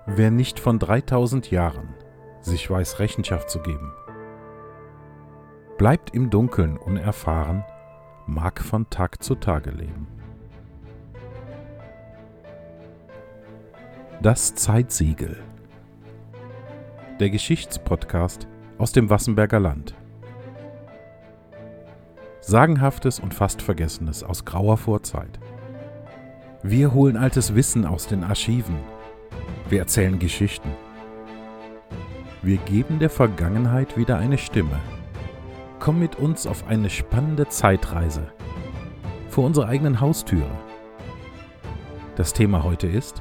Wer nicht von 3000 Jahren sich weiß, Rechenschaft zu geben, bleibt im Dunkeln unerfahren, mag von Tag zu Tage leben. Das Zeitsiegel. Der Geschichtspodcast aus dem Wassenberger Land. Sagenhaftes und fast Vergessenes aus grauer Vorzeit. Wir holen altes Wissen aus den Archiven. Wir erzählen Geschichten. Wir geben der Vergangenheit wieder eine Stimme. Komm mit uns auf eine spannende Zeitreise vor unsere eigenen Haustüre. Das Thema heute ist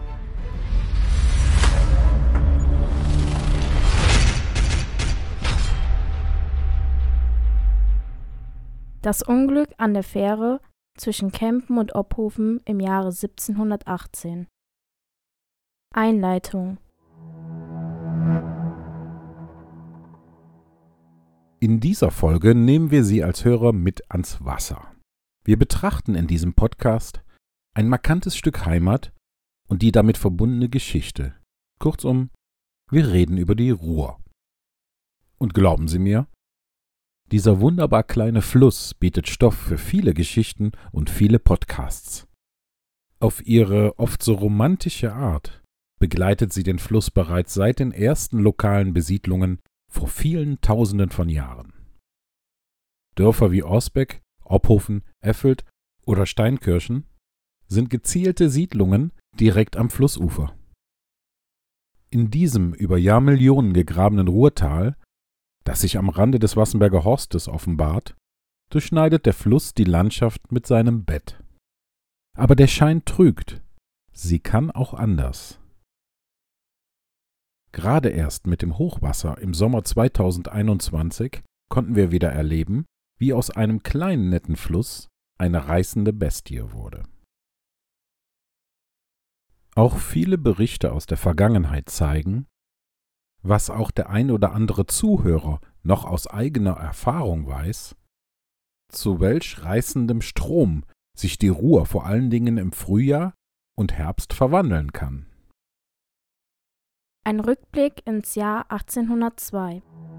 das Unglück an der Fähre zwischen Kempen und Ophoven im Jahre 1718. Einleitung. In dieser Folge nehmen wir Sie als Hörer mit ans Wasser. Wir betrachten in diesem Podcast ein markantes Stück Heimat und die damit verbundene Geschichte. Kurzum, wir reden über die Ruhr. Und glauben Sie mir, dieser wunderbar kleine Fluss bietet Stoff für viele Geschichten und viele Podcasts. Auf ihre oft so romantische Art begleitet sie den Fluss bereits seit den ersten lokalen Besiedlungen vor vielen Tausenden von Jahren. Dörfer wie Osbeck, Ophoven, Effeld oder Steinkirchen sind gezielte Siedlungen direkt am Flussufer. In diesem über Jahrmillionen gegrabenen Ruhrtal, das sich am Rande des Wassenberger Horstes offenbart, durchschneidet der Fluss die Landschaft mit seinem Bett. Aber der Schein trügt, sie kann auch anders. Gerade erst mit dem Hochwasser im Sommer 2021 konnten wir wieder erleben, wie aus einem kleinen netten Fluss eine reißende Bestie wurde. Auch viele Berichte aus der Vergangenheit zeigen, was auch der ein oder andere Zuhörer noch aus eigener Erfahrung weiß, zu welch reißendem Strom sich die Ruhr vor allen Dingen im Frühjahr und Herbst verwandeln kann. Ein Rückblick ins Jahr 1802.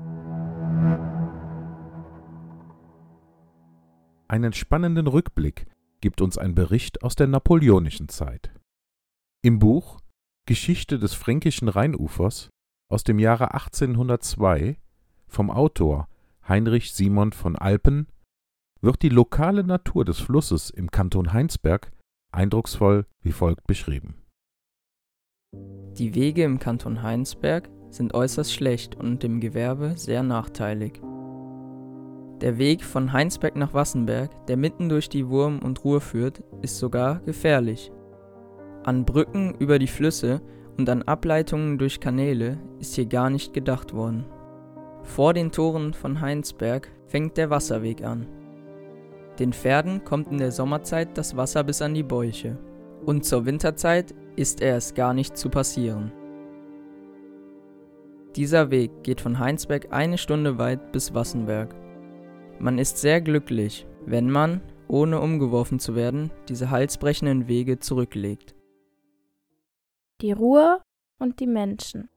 Einen spannenden Rückblick gibt uns ein Bericht aus der napoleonischen Zeit. Im Buch Geschichte des fränkischen Rheinufers aus dem Jahre 1802 vom Autor Heinrich Simon von Alpen wird die lokale Natur des Flusses im Kanton Heinsberg eindrucksvoll wie folgt beschrieben. Die Wege im Kanton Heinsberg sind äußerst schlecht und dem Gewerbe sehr nachteilig. Der Weg von Heinsberg nach Wassenberg, der mitten durch die Wurm und Ruhr führt, ist sogar gefährlich. An Brücken über die Flüsse und an Ableitungen durch Kanäle ist hier gar nicht gedacht worden. Vor den Toren von Heinsberg fängt der Wasserweg an. Den Pferden kommt in der Sommerzeit das Wasser bis an die Bäuche und zur Winterzeit ist er es gar nicht zu passieren. Dieser Weg geht von Heinsberg 1 Stunde weit bis Wassenberg. Man ist sehr glücklich, wenn man, ohne umgeworfen zu werden, diese halsbrechenden Wege zurücklegt. Die Ruhr und die Menschen.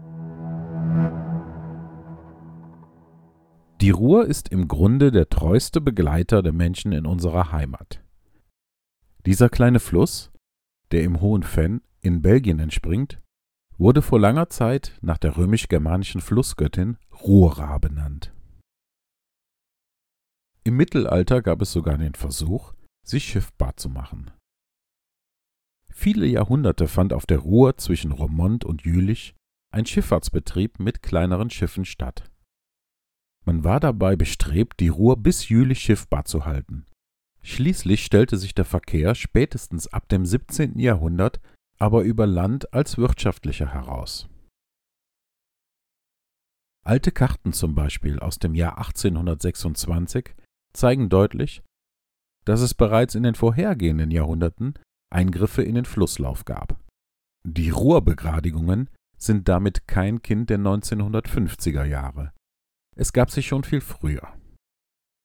Die Ruhr ist im Grunde der treueste Begleiter der Menschen in unserer Heimat. Dieser kleine Fluss, der im Hohen Venn in Belgien entspringt, wurde vor langer Zeit nach der römisch-germanischen Flussgöttin Rura benannt. Im Mittelalter gab es sogar den Versuch, sie schiffbar zu machen. Viele Jahrhunderte fand auf der Ruhr zwischen Roermond und Jülich ein Schifffahrtsbetrieb mit kleineren Schiffen statt. Man war dabei bestrebt, die Ruhr bis Jülich schiffbar zu halten. Schließlich stellte sich der Verkehr spätestens ab dem 17. Jahrhundert aber über Land als wirtschaftlicher heraus. Alte Karten zum Beispiel aus dem Jahr 1826 zeigen deutlich, dass es bereits in den vorhergehenden Jahrhunderten Eingriffe in den Flusslauf gab. Die Ruhrbegradigungen sind damit kein Kind der 1950er Jahre. Es gab sie schon viel früher.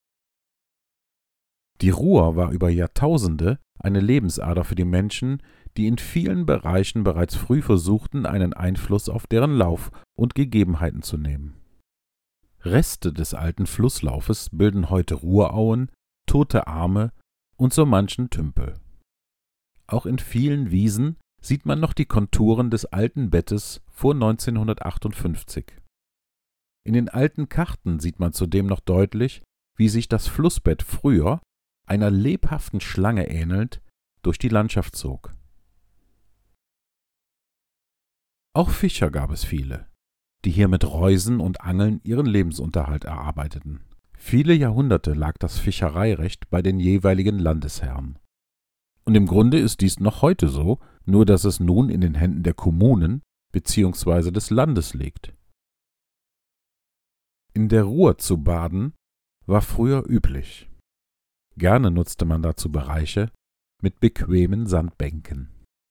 Die Ruhr war über Jahrtausende eine Lebensader für die Menschen, die in vielen Bereichen bereits früh versuchten, einen Einfluss auf deren Lauf und Gegebenheiten zu nehmen. Reste des alten Flusslaufes bilden heute Rurauen, tote Arme und so manchen Tümpel. Auch in vielen Wiesen sieht man noch die Konturen des alten Bettes vor 1958. In den alten Karten sieht man zudem noch deutlich, wie sich das Flussbett früher, einer lebhaften Schlange ähnelnd, durch die Landschaft zog. Auch Fischer gab es viele, die hier mit Reusen und Angeln ihren Lebensunterhalt erarbeiteten. Viele Jahrhunderte lag das Fischereirecht bei den jeweiligen Landesherren. Und im Grunde ist dies noch heute so, nur dass es nun in den Händen der Kommunen bzw. des Landes liegt. In der Ruhr zu baden war früher üblich. Gerne nutzte man dazu Bereiche mit bequemen Sandbänken.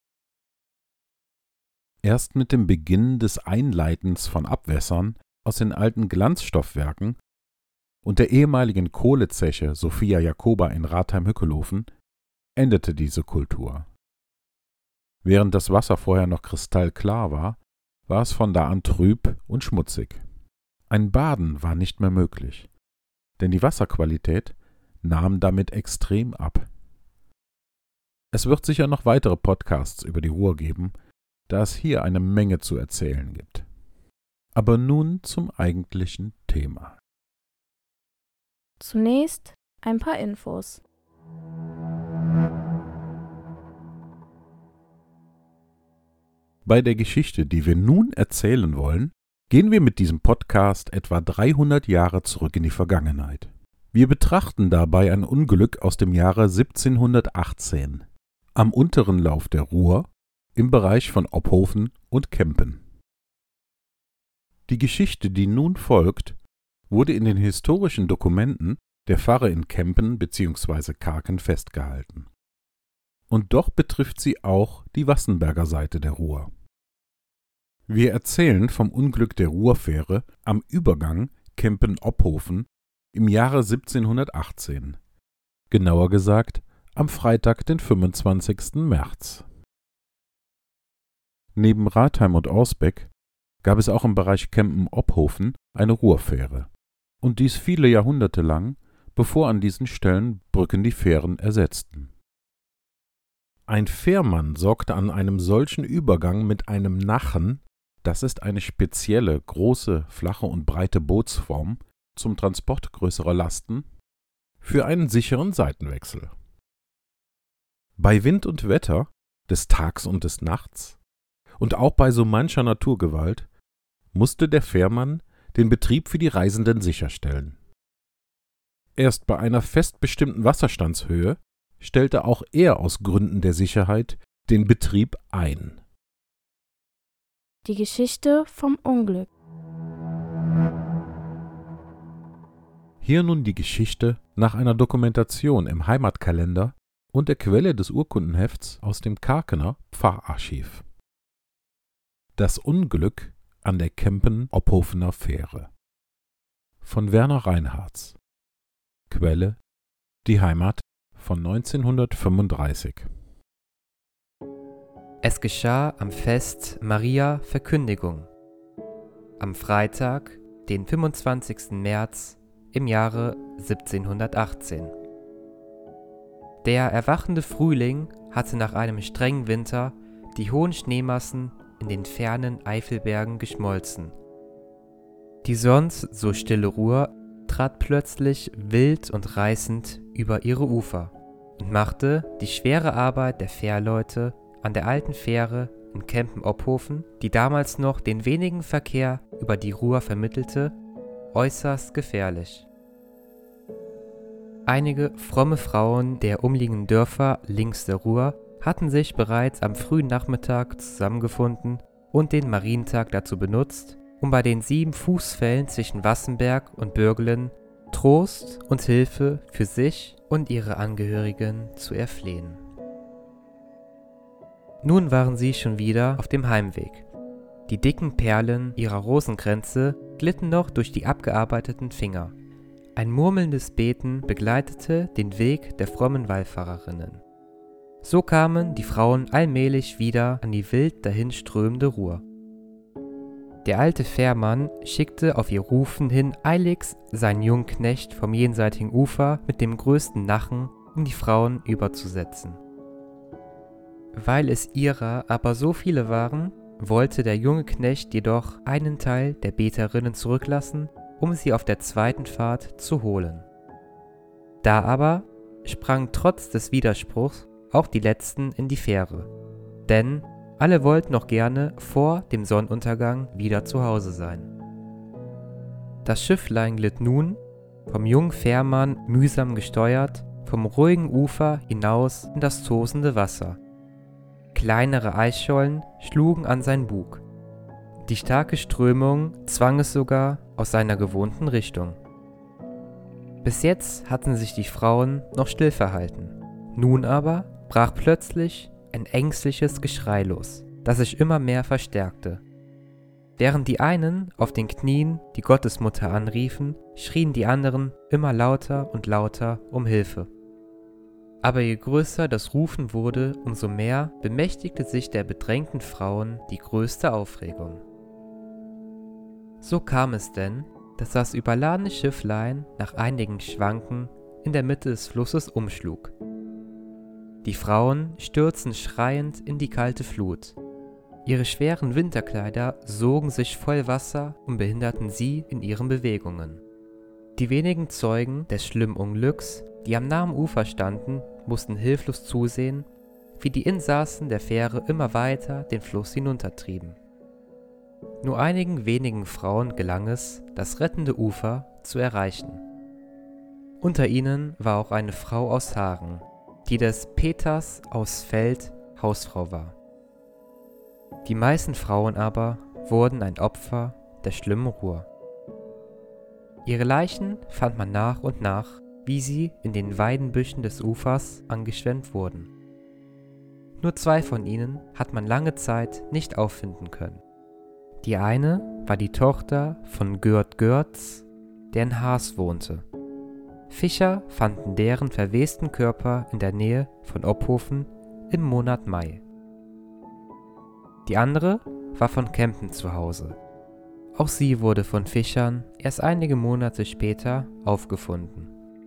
Erst mit dem Beginn des Einleitens von Abwässern aus den alten Glanzstoffwerken und der ehemaligen Kohlezeche Sophia Jacoba in Ratheim-Hückelhofen endete diese Kultur. Während das Wasser vorher noch kristallklar war, war es von da an trüb und schmutzig. Ein Baden war nicht mehr möglich, denn die Wasserqualität nahm damit extrem ab. Es wird sicher noch weitere Podcasts über die Ruhr geben, da es hier eine Menge zu erzählen gibt. Aber nun zum eigentlichen Thema. Zunächst ein paar Infos. Bei der Geschichte, die wir nun erzählen wollen, gehen wir mit diesem Podcast etwa 300 Jahre zurück in die Vergangenheit. Wir betrachten dabei ein Unglück aus dem Jahre 1718 am unteren Lauf der Ruhr im Bereich von Ophofen und Kempen. Die Geschichte, die nun folgt, wurde in den historischen Dokumenten der Pfarre in Kempen bzw. Karken festgehalten. Und doch betrifft sie auch die Wassenberger Seite der Ruhr. Wir erzählen vom Unglück der Ruhrfähre am Übergang Kempen-Ophofen im Jahre 1718. Genauer gesagt am Freitag, den 25. März. Neben Ratheim und Ausbeck gab es auch im Bereich Kempen-Ophofen eine Ruhrfähre. Und dies viele Jahrhunderte lang, bevor an diesen Stellen Brücken die Fähren ersetzten. Ein Fährmann sorgte an einem solchen Übergang mit einem Nachen, das ist eine spezielle, große, flache und breite Bootsform zum Transport größerer Lasten, für einen sicheren Seitenwechsel. Bei Wind und Wetter, des Tags und des Nachts, und auch bei so mancher Naturgewalt, musste der Fährmann den Betrieb für die Reisenden sicherstellen. Erst bei einer fest bestimmten Wasserstandshöhe stellte auch er aus Gründen der Sicherheit den Betrieb ein. Die Geschichte vom Unglück. Hier nun die Geschichte nach einer Dokumentation im Heimatkalender und der Quelle des Urkundenhefts aus dem Karkener Pfarrarchiv. Das Unglück an der Kempen-Ophofener Fähre von Werner Reinhartz. Quelle: Die Heimat von 1935. Es geschah am Fest Maria Verkündigung, am Freitag, den 25. März im Jahre 1718. Der erwachende Frühling hatte nach einem strengen Winter die hohen Schneemassen in den fernen Eifelbergen geschmolzen. Die sonst so stille Ruhr trat plötzlich wild und reißend über ihre Ufer und machte die schwere Arbeit der Fährleute an der alten Fähre in Kempen-Ophofen, die damals noch den wenigen Verkehr über die Ruhr vermittelte, äußerst gefährlich. Einige fromme Frauen der umliegenden Dörfer links der Ruhr hatten sich bereits am frühen Nachmittag zusammengefunden und den Marientag dazu benutzt, um bei den 7 Fußfällen zwischen Wassenberg und Bürglen Trost und Hilfe für sich und ihre Angehörigen zu erflehen. Nun waren sie schon wieder auf dem Heimweg. Die dicken Perlen ihrer Rosenkränze glitten noch durch die abgearbeiteten Finger. Ein murmelndes Beten begleitete den Weg der frommen Wallfahrerinnen. So kamen die Frauen allmählich wieder an die wild dahinströmende Ruhr. Der alte Fährmann schickte auf ihr Rufen hin eiligst seinen jungen Knecht vom jenseitigen Ufer mit dem größten Nachen, um die Frauen überzusetzen. Weil es ihrer aber so viele waren, wollte der junge Knecht jedoch einen Teil der Beterinnen zurücklassen, um sie auf der zweiten Fahrt zu holen. Da aber sprangen trotz des Widerspruchs auch die Letzten in die Fähre, denn alle wollten noch gerne vor dem Sonnenuntergang wieder zu Hause sein. Das Schifflein glitt nun, vom jungen Fährmann mühsam gesteuert, vom ruhigen Ufer hinaus in das tosende Wasser. Kleinere Eisschollen schlugen an sein Bug. Die starke Strömung zwang es sogar aus seiner gewohnten Richtung. Bis jetzt hatten sich die Frauen noch still verhalten. Nun aber brach plötzlich ein ängstliches Geschrei los, das sich immer mehr verstärkte. Während die einen auf den Knien die Gottesmutter anriefen, schrien die anderen immer lauter und lauter um Hilfe. Aber je größer das Rufen wurde, umso mehr bemächtigte sich der bedrängten Frauen die größte Aufregung. So kam es denn, dass das überladene Schifflein nach einigen Schwanken in der Mitte des Flusses umschlug. Die Frauen stürzten schreiend in die kalte Flut. Ihre schweren Winterkleider sogen sich voll Wasser und behinderten sie in ihren Bewegungen. Die wenigen Zeugen des schlimmen Unglücks, die am nahen Ufer standen, mussten hilflos zusehen, wie die Insassen der Fähre immer weiter den Fluss hinuntertrieben. Nur einigen wenigen Frauen gelang es, das rettende Ufer zu erreichen. Unter ihnen war auch eine Frau aus Hagen, die des Peters aus Feld Hausfrau war. Die meisten Frauen aber wurden ein Opfer der schlimmen Ruhr. Ihre Leichen fand man nach und nach, wie sie in den Weidenbüschen des Ufers angeschwemmt wurden. Nur 2 von ihnen hat man lange Zeit nicht auffinden können. Die eine war die Tochter von Gerd Görz, der in Haas wohnte. Fischer fanden deren verwesten Körper in der Nähe von Ophofen im Monat Mai. Die andere war von Kempen zu Hause. Auch sie wurde von Fischern erst einige Monate später aufgefunden.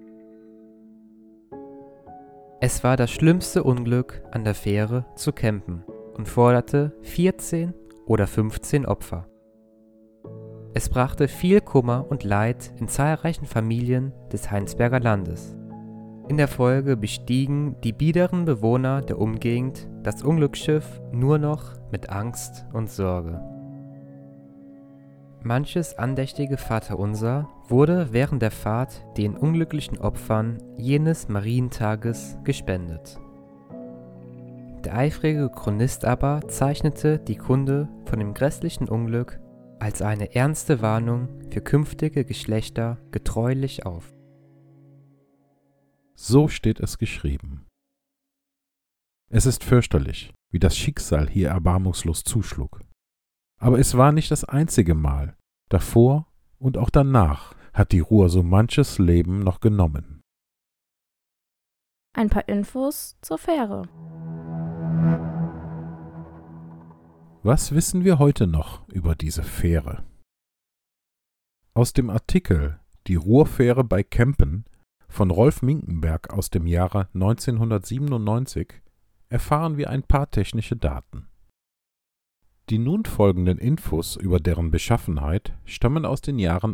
Es war das schlimmste Unglück an der Fähre zu Kempen und forderte 14 oder 15 Opfer. Es brachte viel Kummer und Leid in zahlreichen Familien des Heinsberger Landes. In der Folge bestiegen die biederen Bewohner der Umgegend das Unglücksschiff nur noch mit Angst und Sorge. Manches andächtige Vaterunser wurde während der Fahrt den unglücklichen Opfern jenes Marientages gespendet. Der eifrige Chronist aber zeichnete die Kunde von dem grässlichen Unglück als eine ernste Warnung für künftige Geschlechter getreulich auf. So steht es geschrieben. Es ist fürchterlich, wie das Schicksal hier erbarmungslos zuschlug. Aber es war nicht das einzige Mal. Davor und auch danach hat die Ruhr so manches Leben noch genommen. Ein paar Infos zur Fähre. Was wissen wir heute noch über diese Fähre? Aus dem Artikel Die Ruhrfähre bei Kempen von Rolf Minkenberg aus dem Jahre 1997 erfahren wir ein paar technische Daten. Die nun folgenden Infos über deren Beschaffenheit stammen aus den Jahren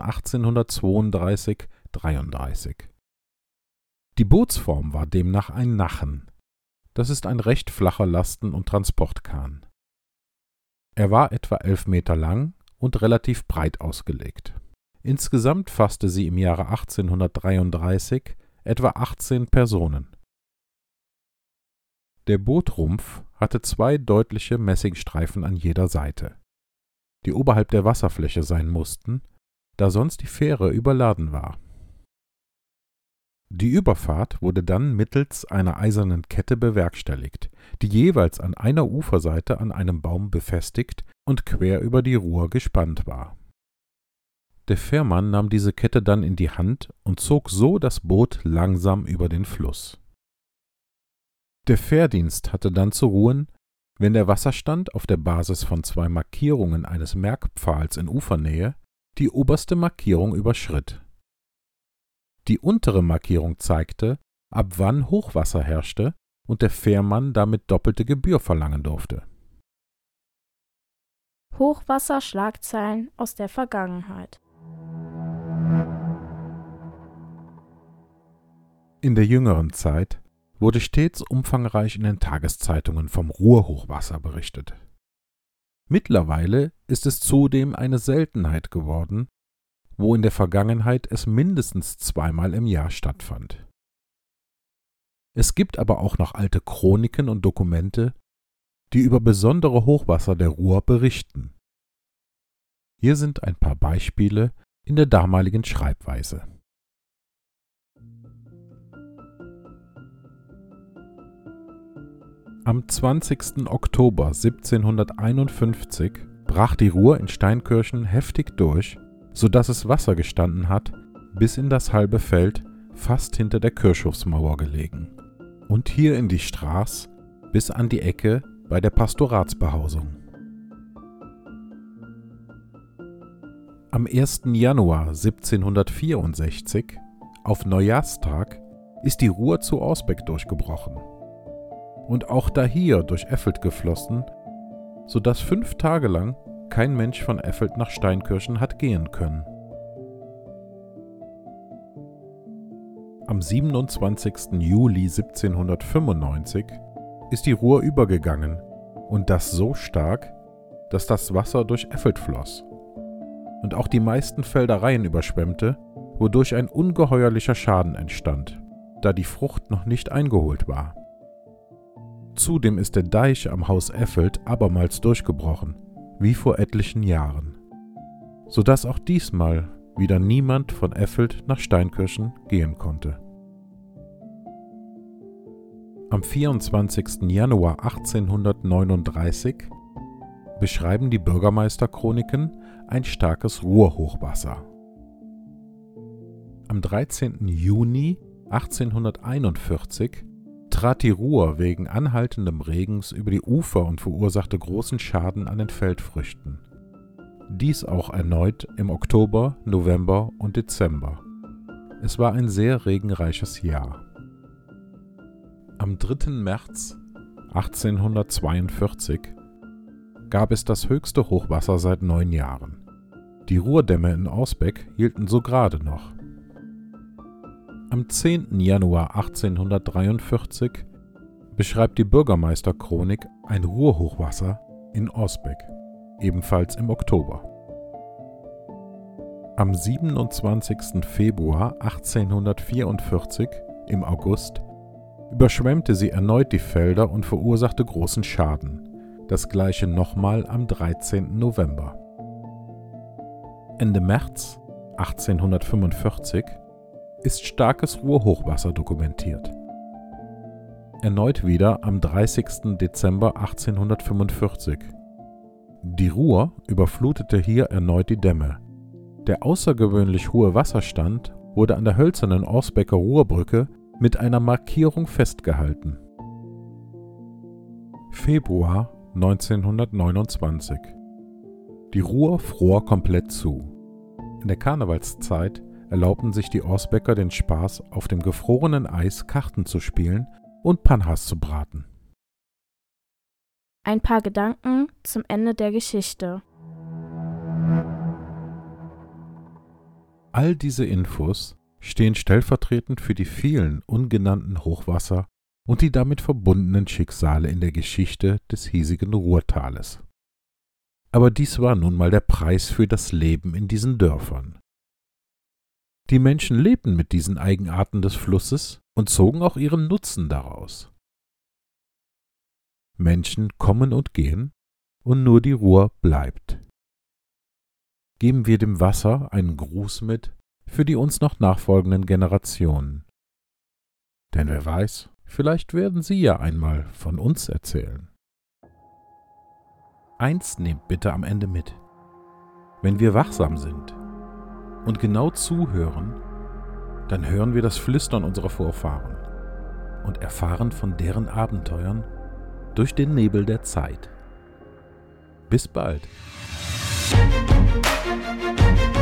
1832-33. Die Bootsform war demnach ein Nachen. Das ist ein recht flacher Lasten- und Transportkahn. Er war etwa 11 Meter lang und relativ breit ausgelegt. Insgesamt fasste sie im Jahre 1833 etwa 18 Personen. Der Bootrumpf hatte 2 deutliche Messingstreifen an jeder Seite, die oberhalb der Wasserfläche sein mussten, da sonst die Fähre überladen war. Die Überfahrt wurde dann mittels einer eisernen Kette bewerkstelligt, die jeweils an einer Uferseite an einem Baum befestigt und quer über die Ruhr gespannt war. Der Fährmann nahm diese Kette dann in die Hand und zog so das Boot langsam über den Fluss. Der Fährdienst hatte dann zu ruhen, wenn der Wasserstand auf der Basis von 2 Markierungen eines Merkpfahls in Ufernähe die oberste Markierung überschritt. Die untere Markierung zeigte, ab wann Hochwasser herrschte und der Fährmann damit doppelte Gebühr verlangen durfte. Hochwasserschlagzeilen aus der Vergangenheit. In der jüngeren Zeit wurde stets umfangreich in den Tageszeitungen vom Ruhrhochwasser berichtet. Mittlerweile ist es zudem eine Seltenheit geworden, wo in der Vergangenheit es mindestens 2-mal im Jahr stattfand. Es gibt aber auch noch alte Chroniken und Dokumente, die über besondere Hochwasser der Ruhr berichten. Hier sind ein paar Beispiele in der damaligen Schreibweise. Am 20. Oktober 1751 brach die Ruhr in Steinkirchen heftig durch, sodass es Wasser gestanden hat, bis in das halbe Feld, fast hinter der Kirchhofsmauer gelegen, und hier in die Straß bis an die Ecke bei der Pastoratsbehausung. Am 1. Januar 1764, auf Neujahrstag, ist die Ruhr zu Ausbeck durchgebrochen und auch dahier durch Effeld geflossen, sodass 5 Tage lang kein Mensch von Effeld nach Steinkirchen hat gehen können. Am 27. Juli 1795 ist die Ruhr übergegangen und das so stark, dass das Wasser durch Effeld floss und auch die meisten Feldereien überschwemmte, wodurch ein ungeheuerlicher Schaden entstand, da die Frucht noch nicht eingeholt war. Zudem ist der Deich am Haus Effeld abermals durchgebrochen, wie vor etlichen Jahren, sodass auch diesmal wieder niemand von Effeld nach Steinkirchen gehen konnte. Am 24. Januar 1839 beschreiben die Bürgermeisterchroniken ein starkes Ruhrhochwasser. Am 13. Juni 1841 trat die Ruhr wegen anhaltendem Regens über die Ufer und verursachte großen Schaden an den Feldfrüchten. Dies auch erneut im Oktober, November und Dezember. Es war ein sehr regenreiches Jahr. Am 3. März 1842 gab es das höchste Hochwasser seit 9 Jahren. Die Ruhrdämme in Ausbeck hielten so gerade noch. Am 10. Januar 1843 beschreibt die Bürgermeisterchronik ein Ruhrhochwasser in Ausbeck, ebenfalls im Oktober. Am 27. Februar 1844, im August, überschwemmte sie erneut die Felder und verursachte großen Schaden, das gleiche nochmal am 13. November. Ende März 1845 ist starkes Ruhrhochwasser dokumentiert. Erneut wieder am 30. Dezember 1845. Die Ruhr überflutete hier erneut die Dämme. Der außergewöhnlich hohe Wasserstand wurde an der hölzernen Ausbecker Ruhrbrücke mit einer Markierung festgehalten. Februar 1929. Die Ruhr fror komplett zu. In der Karnevalszeit erlaubten sich die Ausbecker den Spaß, auf dem gefrorenen Eis Karten zu spielen und Panhas zu braten. Ein paar Gedanken zum Ende der Geschichte. All diese Infos stehen stellvertretend für die vielen ungenannten Hochwasser und die damit verbundenen Schicksale in der Geschichte des hiesigen Ruhrtales. Aber dies war nun mal der Preis für das Leben in diesen Dörfern. Die Menschen lebten mit diesen Eigenarten des Flusses und zogen auch ihren Nutzen daraus. Menschen kommen und gehen, und nur die Ruhr bleibt. Geben wir dem Wasser einen Gruß mit für die uns noch nachfolgenden Generationen. Denn wer weiß, vielleicht werden sie ja einmal von uns erzählen. Eins nehmt bitte am Ende mit: Wenn wir wachsam sind und genau zuhören, dann hören wir das Flüstern unserer Vorfahren. und erfahren von deren Abenteuern durch den Nebel der Zeit. Bis bald!